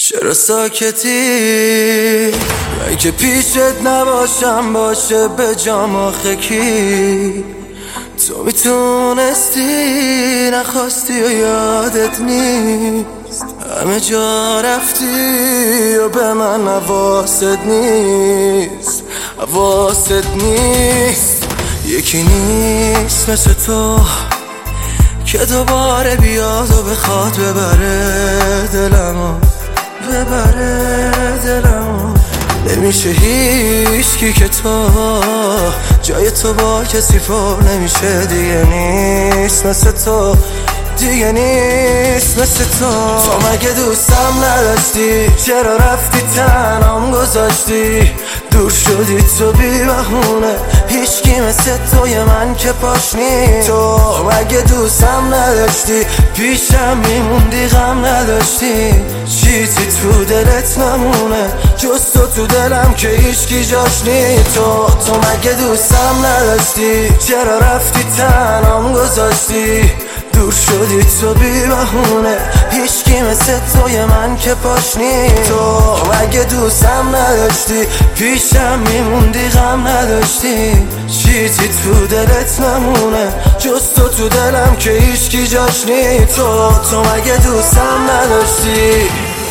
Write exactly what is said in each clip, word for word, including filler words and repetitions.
چرا ساکتی؟ اگه پیشت نباشم باشه به جام آخه کی؟ تو میتونستی نخواستی و یادت نیست، همه جا رفتی و به من حواست نیست، حواست نیست. یکی نیست مثل تو که دوباره بیاد و بخواد ببره دلمو، ببره دلمو. نمیشه هیچکی که تو جای تو با کسی پر نمیشه، دیگه نیست مثل تو، دیگه نیست مثل تو. تو مگه دوستم نداشتی؟ چرا رفتی تنهام گذاشتی؟ دور شدی تو بی بهونه، هیچکی مثل توی من که پاش نیست. تو مگه دوستم نداشتی؟ پیشم میموندی غم نداشتی، چیزی تو دلت نمونه جز تو تو دلم که هیچکی جاش نیست. تو تو مگه دوستم نداشتی؟ چرا رفتی تنهام گذاشتی؟ دور شدی تو بی بهونه، هیچکی مثل توی من که پاش نیست. تو مگه دوستم نداشتی؟ پیشم میموندی غم نداشتی، چیزی تو دلت نمونه جز تو تو دلم که هیچکی جاش نیست. تو تو مگه دوستم نداشتی؟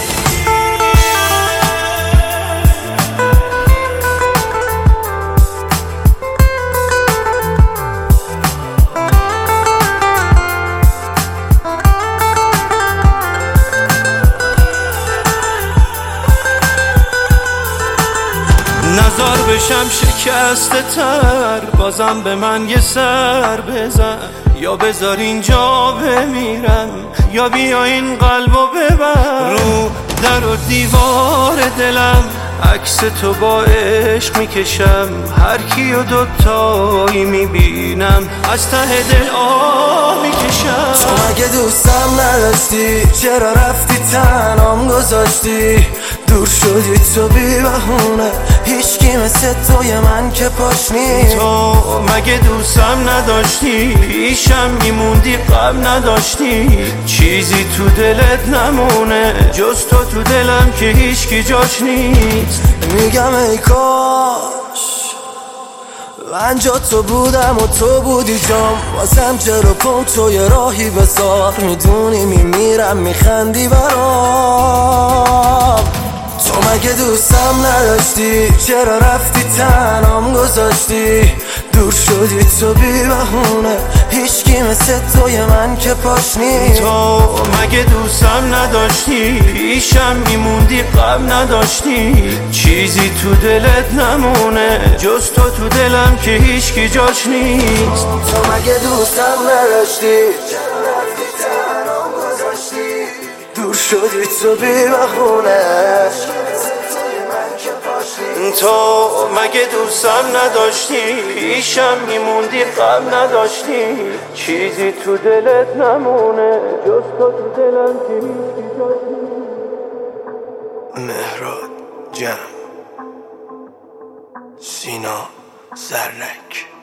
نزار بشم شکسته تر، بازم به من یه سر بزن، یا بذار اینجا بمیرم یا بیا این قلبو ببر. رو در و دیوار دلم عکس تو با عشق میکشم، هر کیو دوتایی میبینم از ته دل آه میکشم. تو مگه دوستم نداشتی؟ چرا رفتی تنهام گذاشتی؟ دور شدی تو بی بهونه، هیچکی مثل توی من که پاش نیست. تو مگه دوستم نداشتی؟ پیشم میموندی غم نداشتی، چیزی تو دلت نمونه جز تو تو دلم که هیچکی جاش نیست. میگم ای کاش من جا تو بودم و تو بودی جام، واسم چرا پم توی راهی بذار، میدونی میمیرم میخندی برام. تو مگه دوستم نداشتی؟ چرا رفتی تنهام گذاشتی؟ دور شدی تو بی بهونه، هیچکی مثل توی من که پاش نیست. تو مگه دوستم نداشتی؟ پیشم میموندی غم نداشتی، چیزی تو دلت نمونه جز تو تو دلم که هیچکی جاش نیست. تو مگه دوستم نداشتی؟ چرا رفتی تنهام گذاشتی؟ دور شدی تو بی بهونه، تو مگه دوستم نداشتی؟ پیشم میموندی غم نداشتی، چیزی تو دلت نمونه جز تو تو دلم که هیچکی جاش نیست. مهراد جمع، سینا زرنک.